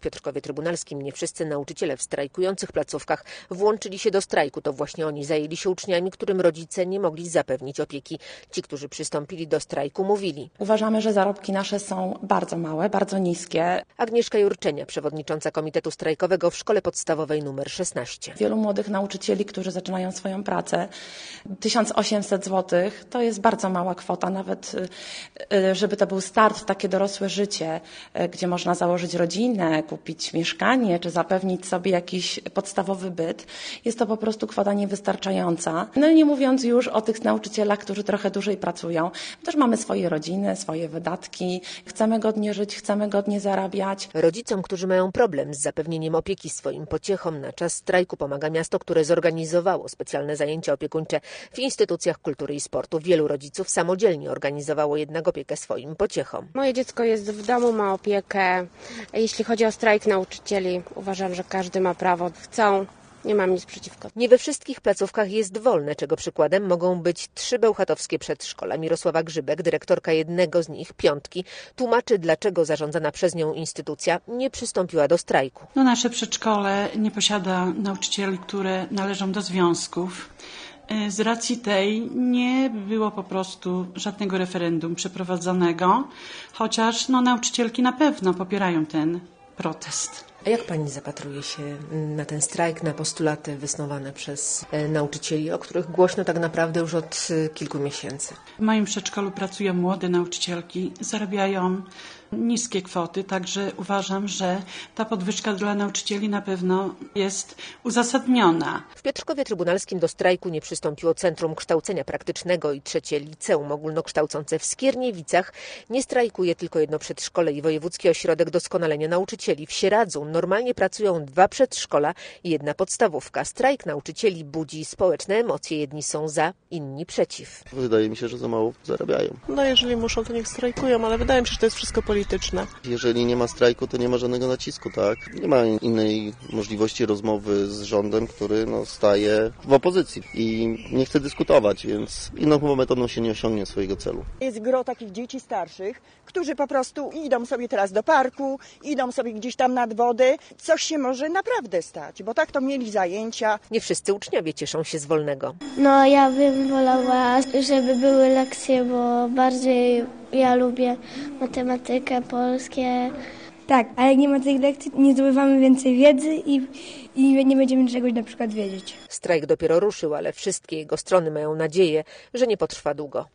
Piotrkowie Trybunalskim nie wszyscy nauczyciele w strajkujących placówkach włączyli się do strajku. To właśnie oni zajęli się uczniami, którym rodzice nie mogli zapewnić opieki. Ci, którzy przystąpili do strajku, mówili: Uważamy, że zarobki nasze są bardzo małe, bardzo niskie. Agnieszka Jurczenia, przewodnicząca Komitetu Strajkowego w Szkole Podstawowej nr 16. Wielu młodych nauczycieli, którzy zaczynają swoją pracę, 1800 zł to jest bardzo mała kwota, nawet żeby to był start w takie dorosłe życie, gdzie można założyć rodzinę, kupić mieszkanie, czy zapewnić sobie jakiś podstawowy byt. Jest to po prostu kwota niewystarczająca. No i nie mówiąc już o tych nauczycielach, którzy trochę dłużej pracują. Też mamy swoje rodziny, swoje wydatki. Chcemy godnie żyć, chcemy godnie zarabiać. Rodzicom, którzy mają problem z zapewnieniem opieki swoim pociechom, na czas strajku pomaga miasto, które zorganizowało specjalne zajęcia opiekuńcze w instytucjach kultury i sportu. Wielu rodziców samodzielnie organizowało jednak opiekę swoim pociechom. Moje dziecko jest w domu, ma opiekę. Jeśli chodzi o strajk nauczycieli, uważam, że każdy ma prawo. Chcą. Nie mam nic przeciwko. Nie we wszystkich placówkach jest wolne, czego przykładem mogą być 3 bełchatowskie przedszkola. Mirosława Grzybek, dyrektorka jednego z nich, Piątki, tłumaczy, dlaczego zarządzana przez nią instytucja nie przystąpiła do strajku. Nasze przedszkole nie posiada nauczycieli, które należą do związków. Z racji tej nie było po prostu żadnego referendum przeprowadzonego, chociaż nauczycielki na pewno popierają ten protest. A jak pani zapatruje się na ten strajk, na postulaty wysnuwane przez nauczycieli, o których głośno tak naprawdę już od kilku miesięcy? W moim przedszkolu pracują młode nauczycielki, zarabiają niskie kwoty, także uważam, że ta podwyżka dla nauczycieli na pewno jest uzasadniona. W Piotrkowie Trybunalskim do strajku nie przystąpiło Centrum Kształcenia Praktycznego i 3. Liceum Ogólnokształcące w Skierniewicach. Nie strajkuje tylko jedno przedszkole i Wojewódzki Ośrodek Doskonalenia Nauczycieli. W Sieradzu normalnie pracują 2 przedszkola i 1 podstawówka. Strajk nauczycieli budzi społeczne emocje. Jedni są za, inni przeciw. Wydaje mi się, że za mało zarabiają. Jeżeli muszą, to niech strajkują, ale wydaje mi się, że to jest wszystko polityczne. Jeżeli nie ma strajku, to nie ma żadnego nacisku, tak? Nie ma innej możliwości rozmowy z rządem, który staje w opozycji i nie chce dyskutować, więc inną chyba metodą się nie osiągnie swojego celu. Jest gro takich dzieci starszych, którzy po prostu idą sobie teraz do parku, idą sobie gdzieś tam nad wodę. Coś się może naprawdę stać, bo tak to mieli zajęcia. Nie wszyscy uczniowie cieszą się z wolnego. Ja bym wolała, żeby były lekcje, bo bardziej ja lubię matematykę, polskie. Tak, a jak nie ma tych lekcji, nie zdobywamy więcej wiedzy i nie będziemy czegoś na przykład wiedzieć. Strajk dopiero ruszył, ale wszystkie jego strony mają nadzieję, że nie potrwa długo.